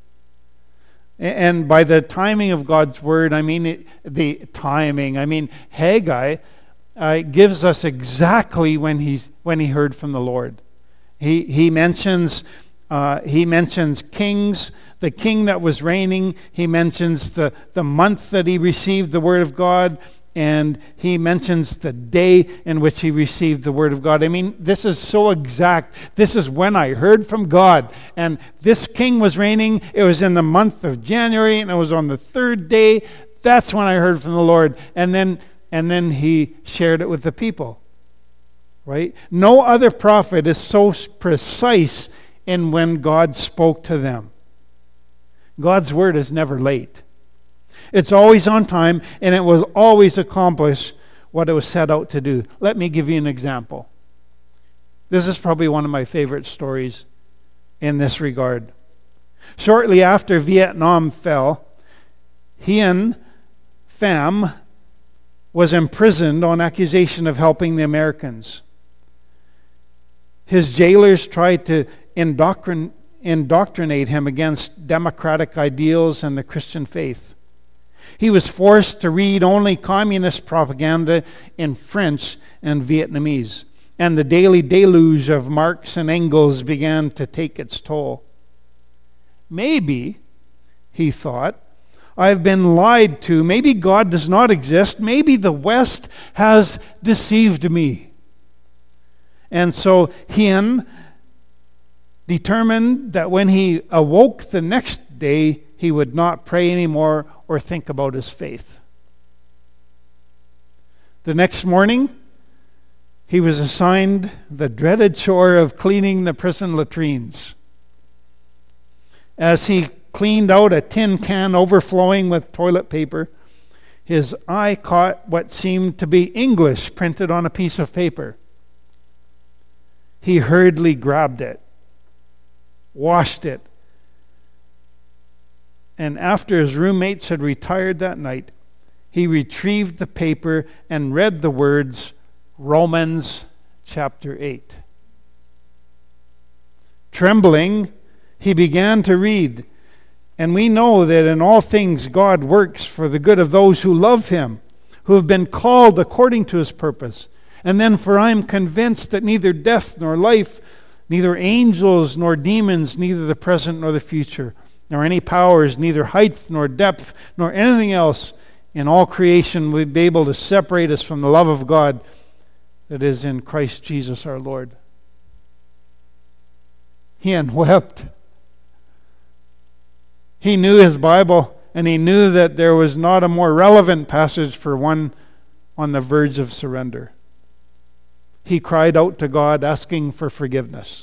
And by the timing of God's word, I mean it, the timing. I mean, Haggai uh, gives us exactly when he's when he heard from the Lord. He he mentions uh, he mentions kings, the king that was reigning. He mentions the the month that he received the word of God, and he mentions the day in which he received the word of God. I mean, this is so exact. This is when I heard from God, and this king was reigning. It was in the month of January, and it was on the third day. That's when I heard from the Lord, and then and then he shared it with the people. Right? No other prophet is so precise in when God spoke to them. God's word is never late. It's always on time, and it will always accomplish what it was set out to do. Let me give you an example. This is probably one of my favorite stories in this regard. Shortly after Vietnam fell, Hien Pham was imprisoned on accusation of helping the Americans. His jailers tried to indoctrin- indoctrinate him against democratic ideals and the Christian faith. He was forced to read only communist propaganda in French and Vietnamese, and the daily deluge of Marx and Engels began to take its toll. Maybe, he thought, I've been lied to. Maybe God does not exist. Maybe the West has deceived me. And so Hien determined that when he awoke the next day, he would not pray anymore or think about his faith. The next morning, he was assigned the dreaded chore of cleaning the prison latrines. As he cleaned out a tin can overflowing with toilet paper, his eye caught what seemed to be English printed on a piece of paper. He hurriedly grabbed it, washed it, and after his roommates had retired that night, he retrieved the paper and read the words, Romans chapter eight. Trembling, he began to read, and we know that in all things God works for the good of those who love Him, who have been called according to His purpose. And then, for I am convinced that neither death nor life, neither angels nor demons, neither the present nor the future, nor any powers, neither height nor depth, nor anything else in all creation would be able to separate us from the love of God that is in Christ Jesus our Lord. Hien wept. He knew his Bible, and he knew that there was not a more relevant passage for one on the verge of surrender. He cried out to God, asking for forgiveness.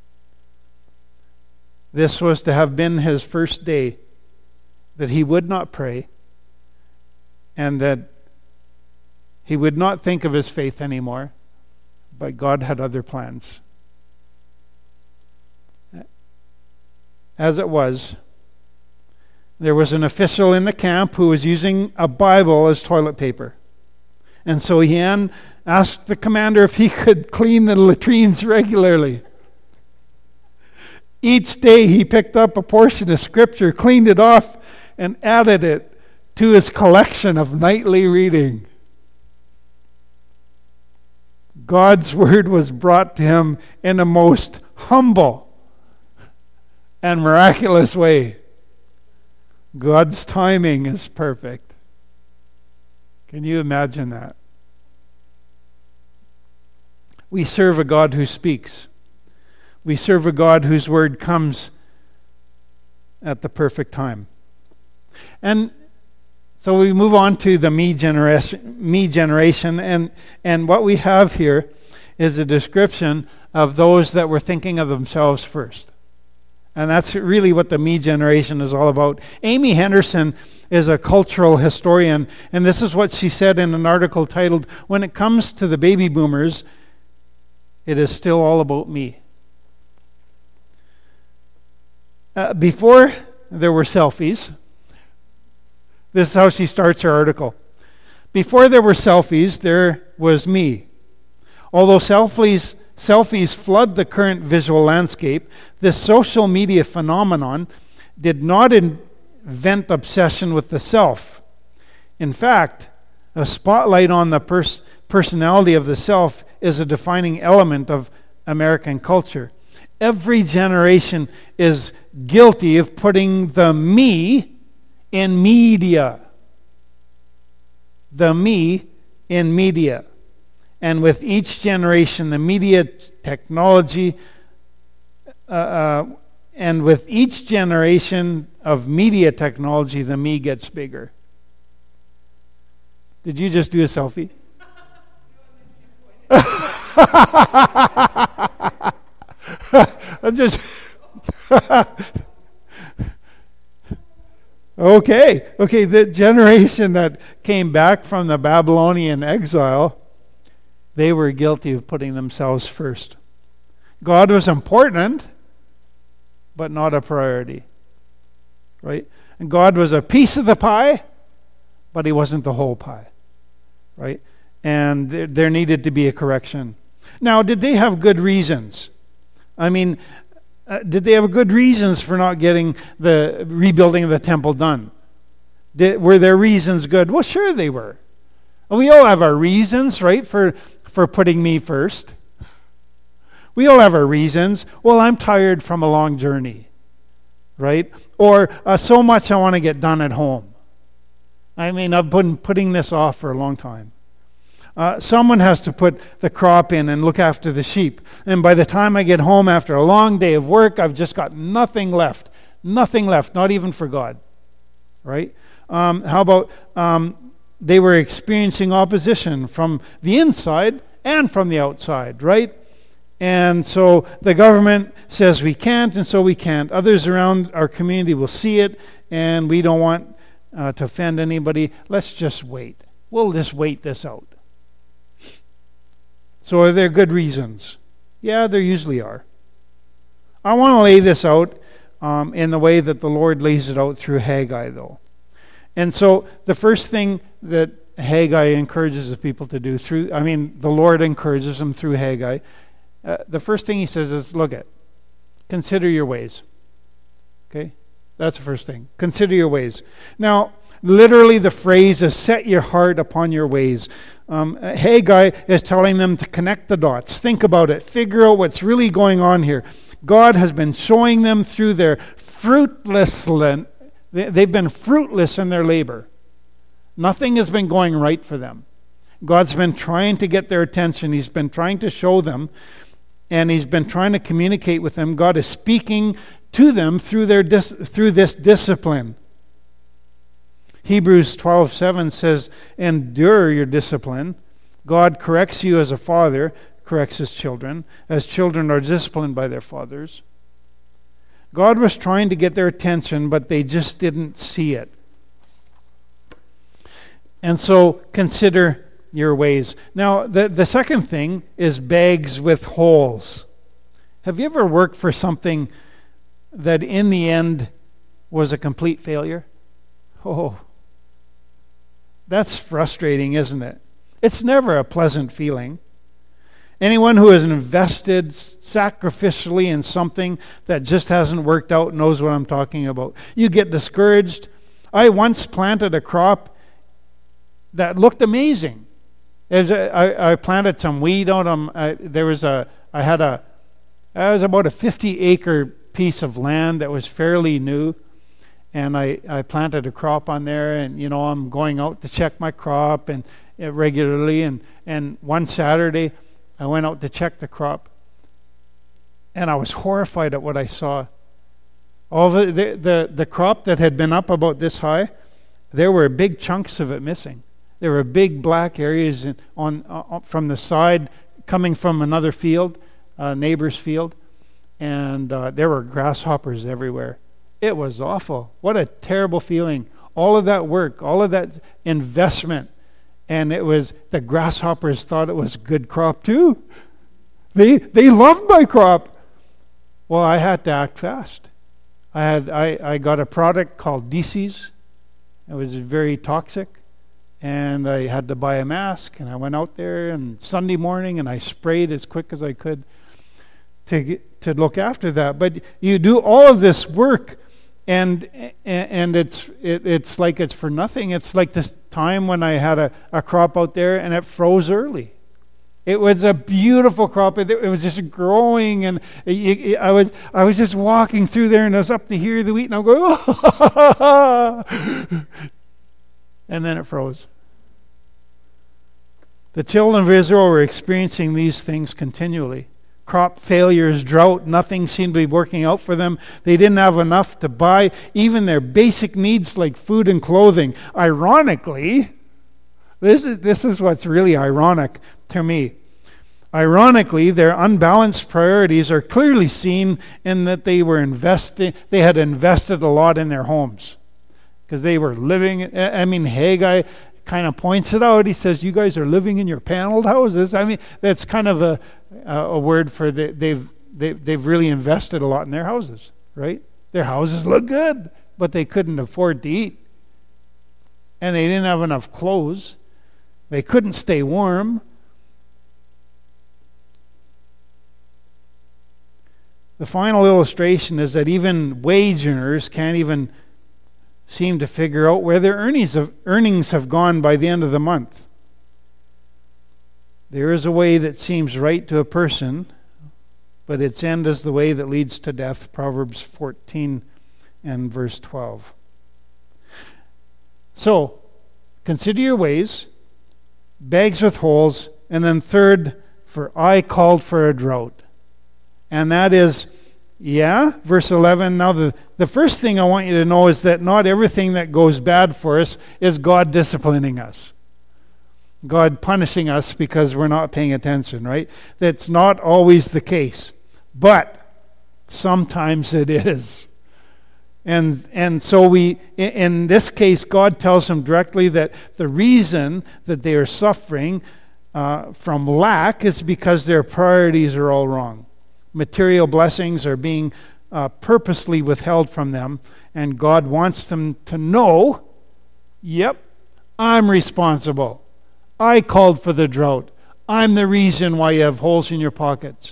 This was to have been his first day that he would not pray and that he would not think of his faith anymore, but God had other plans. As it was, there was an official in the camp who was using a Bible as toilet paper. And so Hien asked the commander if he could clean the latrines regularly. Each day he picked up a portion of Scripture, cleaned it off, and added it to his collection of nightly reading. God's word was brought to him in a most humble and miraculous way. God's timing is perfect. Can you imagine that? We serve a God who speaks. We serve a God whose word comes at the perfect time. And so we move on to the me generation, me generation, and, and what we have here is a description of those that were thinking of themselves first. And that's really what the me generation is all about. Amy Henderson is a cultural historian, and this is what she said in an article titled, "When it comes to the baby boomers, it is still all about me." Uh, before there were selfies, this is how she starts her article. Before there were selfies, there was me. Although selfies selfies flood the current visual landscape, this social media phenomenon did not invent obsession with the self. In fact, a spotlight on the pers- personality of the self is a defining element of American culture. Every generation is guilty of putting the me in media. The me in media. And with each generation, the media technology, uh, uh, and with each generation of media technology, the me gets bigger. Did you just do a selfie? That's just okay. Okay, the generation that came back from the Babylonian exile, they were guilty of putting themselves first. God was important, but not a priority. Right? And God was a piece of the pie, but He wasn't the whole pie. Right? And there, there needed to be a correction. Now, did they have good reasons? I mean, uh, did they have good reasons for not getting the rebuilding of the temple done? Did, were their reasons good? Well, sure they were. We all have our reasons, right, for for putting me first. We all have our reasons. Well, I'm tired from a long journey, right? Or uh, so much I want to get done at home. I mean, I've been putting this off for a long time. Uh, someone has to put the crop in and look after the sheep. And by the time I get home after a long day of work, I've just got nothing left. Nothing left, not even for God. Right? Um, how about um, they were experiencing opposition from the inside and from the outside, right? And so the government says we can't, and so we can't. Others around our community will see it, and we don't want uh, to offend anybody. Let's just wait. We'll just wait this out. So are there good reasons? Yeah, there usually are. I want to lay this out um, in the way that the Lord lays it out through Haggai, though. And so the first thing that Haggai encourages the people to do through, I mean, the Lord encourages them through Haggai. Uh, the first thing he says is, look at, consider your ways. Okay? That's the first thing. Consider your ways. Now, literally the phrase is set your heart upon your ways. Um, Haggai is telling them to connect the dots. Think about it. Figure out what's really going on here. God has been showing them through their fruitless, they've been fruitless in their labor. Nothing has been going right for them. God's been trying to get their attention. He's been trying to show them, and he's been trying to communicate with them. God is speaking to them through their dis- through this discipline. Hebrews twelve seven says, endure your discipline. God corrects you as a father corrects his children, as children are disciplined by their fathers. God was trying to get their attention, but they just didn't see it. And so consider your ways. Now, the, the second thing is bags with holes. Have you ever worked for something that in the end was a complete failure? Oh, that's frustrating, isn't it? It's never a pleasant feeling. Anyone who has invested sacrificially in something that just hasn't worked out knows what I'm talking about. You get discouraged. I once planted a crop that looked amazing. It was a, I, I planted some weed out. Um, I, there was a. I had a. It was about a fifty acre piece of land that was fairly new, and I, I planted a crop on there. And you know, I'm going out to check my crop and uh, regularly. And and one Saturday, I went out to check the crop, and I was horrified at what I saw. All the the the, the crop that had been up about this high, there were big chunks of it missing. There were big black areas in, on uh, from the side coming from another field, uh, neighbor's field, and uh, there were grasshoppers everywhere. It was awful. What a terrible feeling. All of that work, all of that investment, and it was the grasshoppers thought it was a good crop too. They they loved my crop. Well, I had to act fast. I had I, I got a product called D C S. It was very toxic. And I had to buy a mask, and I went out there and Sunday morning, and I sprayed as quick as I could to get, to look after that. But you do all of this work, and and it's it, it's like it's for nothing. It's like this time when I had a, a crop out there, and it froze early. It was a beautiful crop. It, it was just growing, and it, it, I was I was just walking through there, and I was up to here the wheat, and I'm going, oh. And then it froze. The children of Israel were experiencing these things continually. Crop failures, drought, nothing seemed to be working out for them. They didn't have enough to buy even their basic needs like food and clothing. Ironically, this is, this is what's really ironic to me. Ironically, their unbalanced priorities are clearly seen in that they were investing, they had invested a lot in their homes. Because they were living, I mean, Haggai kind of points it out. He says, you guys are living in your paneled houses. I mean, that's kind of a a word for the, they've they, they've really invested a lot in their houses, right? Their houses look good, but they couldn't afford to eat. And they didn't have enough clothes. They couldn't stay warm. The final illustration is that even wage earners can't even seem to figure out where their earnings have, earnings have gone by the end of the month. There is a way that seems right to a person, but its end is the way that leads to death. Proverbs fourteen and verse twelve. So, consider your ways, bags with holes, and then third, for I called for a drought. And that is, yeah, verse eleven. Now the, the first thing I want you to know is that not everything that goes bad for us is God disciplining us. God punishing us because we're not paying attention, right? That's not always the case. But sometimes it is. And and so we, in this case, God tells them directly that the reason that they are suffering uh, from lack is because their priorities are all wrong. Material blessings are being uh, purposely withheld from them, and God wants them to know, yep, I'm responsible. I called for the drought. I'm the reason why you have holes in your pockets.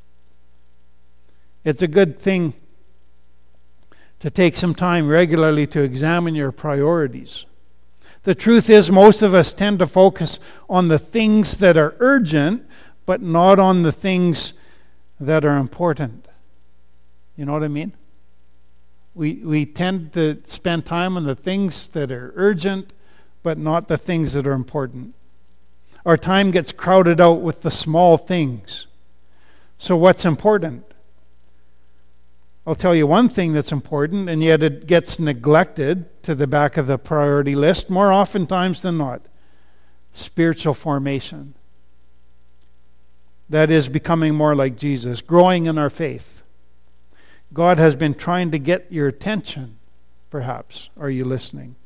It's a good thing to take some time regularly to examine your priorities. The truth is, most of us tend to focus on the things that are urgent, but not on the things that are important. You know what I mean? We we tend to spend time on the things that are urgent, but not the things that are important. Our time gets crowded out with the small things. So what's important? I'll tell you one thing that's important, and yet it gets neglected to the back of the priority list more oftentimes than not. Spiritual formation. That is becoming more like Jesus, growing in our faith. God has been trying to get your attention, perhaps. Are you listening?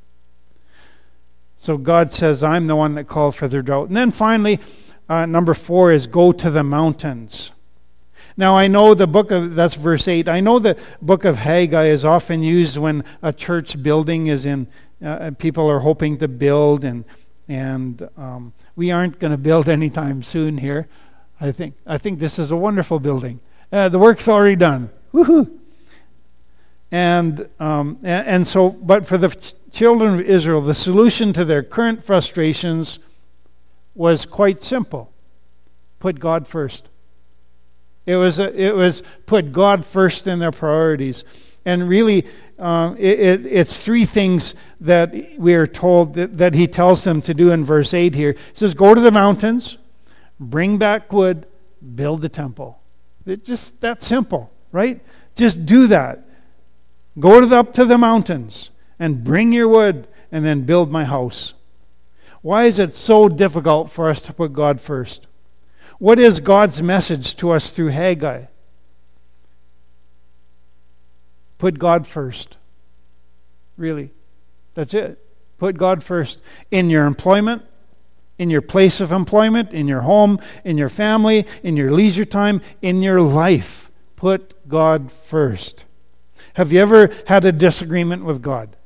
So God says, I'm the one that called for the drought. And then finally, uh, number four is go to the mountains. Now I know the book of, that's verse eight, I know the book of Haggai is often used when a church building is in, uh, people are hoping to build, and and um, we aren't going to build anytime soon here. I think I think this is a wonderful building. Uh, the work's already done. Woohoo! And, um, and and so, but for the ch- children of Israel, the solution to their current frustrations was quite simple: put God first. It was a, it was put God first in their priorities, and really, um, it, it, it's three things that we are told that, that He tells them to do in verse eight here. He says, "Go to the mountains, bring back wood, build the temple." It's just that simple, right? Just do that. Go to the, up to the mountains and bring your wood and then build my house. Why is it so difficult for us to put God first? What is God's message to us through Haggai? Put God first. Really. That's it. Put God first in your employment, in your place of employment, in your home, in your family, in your leisure time, in your life. Put God first. Have you ever had a disagreement with God?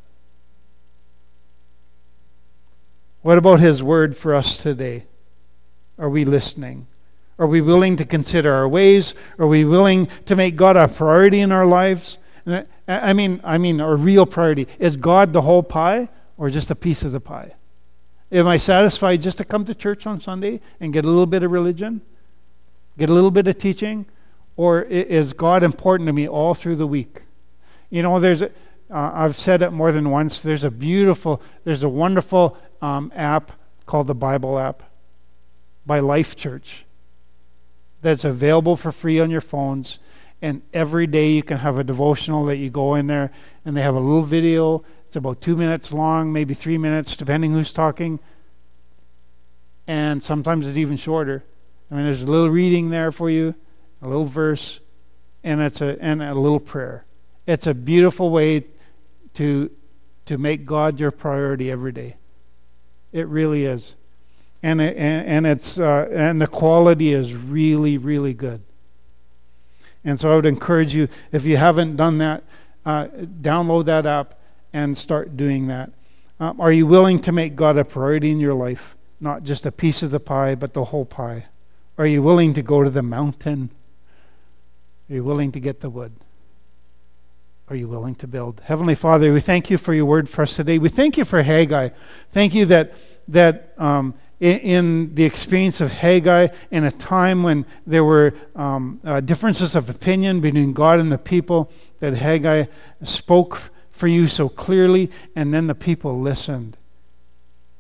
What about His word for us today? Are we listening? Are we willing to consider our ways? Are we willing to make God a priority in our lives? I mean, I mean, a real priority. Is God the whole pie or just a piece of the pie? Am I satisfied just to come to church on Sunday and get a little bit of religion? Get a little bit of teaching? Or is God important to me all through the week? You know, there's a, uh, I've said it more than once, there's a beautiful, there's a wonderful um, app called the Bible app by Life Church that's available for free on your phones, and every day you can have a devotional that you go in there, and they have a little video. It's about two minutes long, maybe three minutes, depending who's talking, and sometimes it's even shorter. I mean, there's a little reading there for you, a little verse, and it's a and a little prayer. It's a beautiful way to to make God your priority every day. It really is, and it, and, and it's uh, and the quality is really really good. And so I would encourage you, if you haven't done that, uh, download that app and start doing that. Um, are you willing to make God a priority in your life, not just a piece of the pie, but the whole pie? Are you willing to go to the mountain? Are you willing to get the wood? Are you willing to build? Heavenly Father, we thank you for your word for us today. We thank you for Haggai. Thank you that that um, in, in the experience of Haggai, in a time when there were um, uh, differences of opinion between God and the people, that Haggai spoke for you so clearly, and then the people listened.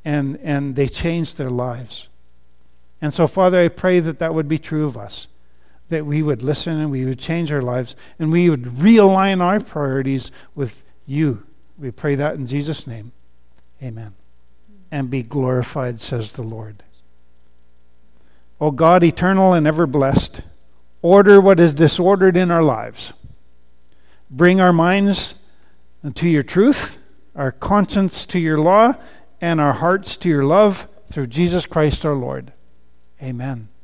and, and they changed their lives. And so, Father, I pray that that would be true of us, that we would listen and we would change our lives and we would realign our priorities with you. We pray that in Jesus' name. Amen. And be glorified, says the Lord. O God, eternal and ever blessed, order what is disordered in our lives. Bring our minds to your truth, our conscience to your law, and our hearts to your love through Jesus Christ our Lord. Amen.